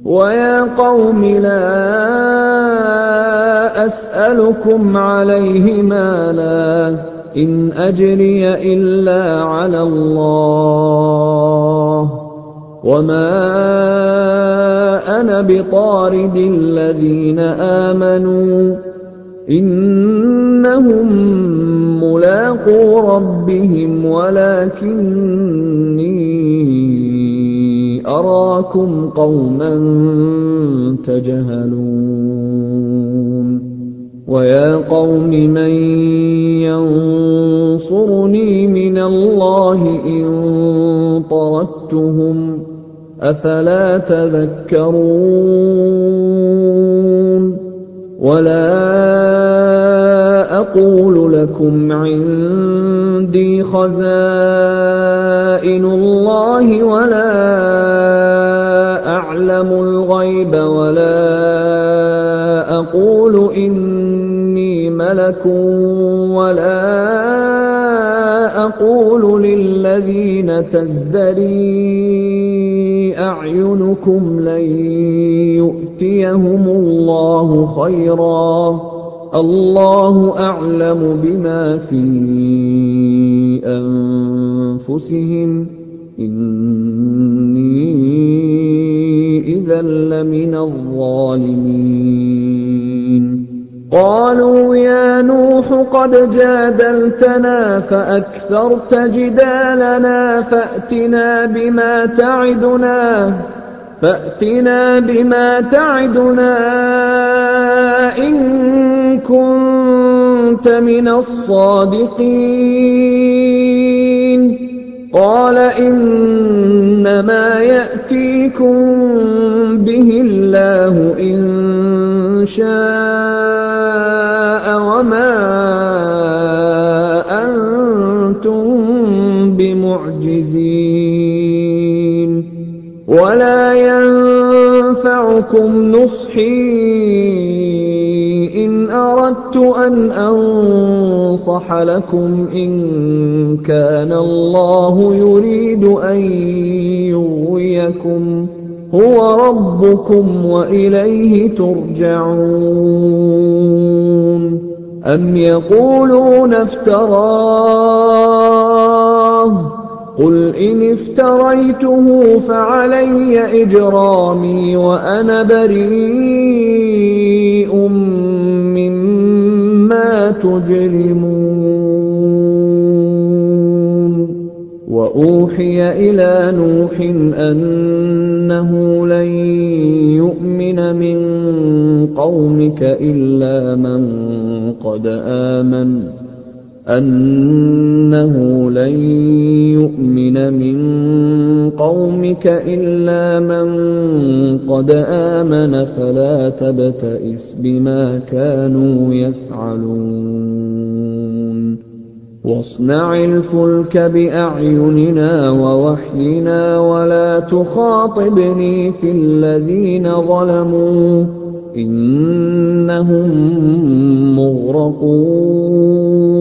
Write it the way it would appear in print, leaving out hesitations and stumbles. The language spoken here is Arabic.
وَيَا قَوْمِ لَا أَسْأَلُكُمْ عَلَيْهِ مَالًا إِنْ أَجْرِيَ إِلَّا عَلَى اللَّهِ وَمَا أَنَا بِطَارِدِ الَّذِينَ آمَنُوا إِنَّهُم مُّلَاقُو رَبِّهِمْ وَلَكِنِّي أَرَاكُمْ قَوْمًا تَجْهَلُونَ وَيَا قَوْمِ مَن يَنصُرُنِي مِنَ اللَّهِ إِن طَرَدتُّهُمْ ۚ أَفَلَا تَذَكَّرُونَ وَلَا أَقُولُ لَكُمْ عِندِي خَزَائِنُ اللَّهِ وَلَا أَعْلَمُ الْغَيْبَ وَلَا أَقُولُ إِنِّي مَلَكٌ وَلَا أَقُولُ لِلَّذِينَ تَزْدَرِي أَعْيُنُكُمْ لَن يُؤْتِيَهُمُ اللَّهُ خَيْرًا اللَّهُ أَعْلَمُ بِمَا فِي أَنفُسِهِمْ إِنِّي إِذًا لَّمِنَ الظَّالِمِينَ قَالُوا يَا نُوحُ قَدْ جَادَلْتَنَا فَأَكْثَرْتَ جِدَالَنَا فَأْتِنَا بِمَا تَعِدُنَا إِن كُنتَ مِنَ الصَّادِقِينَ قَالَ إِنَّمَا يَأْتِيكُم بِهِ اللَّهُ إِن شَاءَ وَمَا أَنتُم بِمُعْجِزِينَ وَلَا يَنفَعُكُمْ نُصْحِي إِنْ أَرَدتُّ أَنْ أَنصَحَ لَكُمْ إِنْ كَانَ اللَّهُ يُرِيدُ أَنْ يُغْوِيَكُمْ هُوَ رَبُّكُمْ وَإِلَيْهِ تُرْجَعُونَ أَمْ يَقُولُونَ افْتَرَاهُ قُلْ إِنِ افْتَرَيْتُهُ فَعَلَيَّ إِجْرَامِي وَأَنَا بَرِيءٌ مِّمَّا تُجْرِمُونَ وَأُوحِيَ إِلَىٰ نُوحٍ أَنَّهُ لَن يُؤْمِنَ مِن قَوْمِكَ إِلَّا مَن قَدْ آمَنَ فَلَا تَبْتَئِسْ بِمَا كَانُوا يَفْعَلُونَ وَاصْنَعِ الْفُلْكَ بِأَعْيُنِنَا وَوَحْيِنَا وَلَا تُخَاطِبْنِي فِي الَّذِينَ ظَلَمُوا إِنَّهُم مُّغْرَقُونَ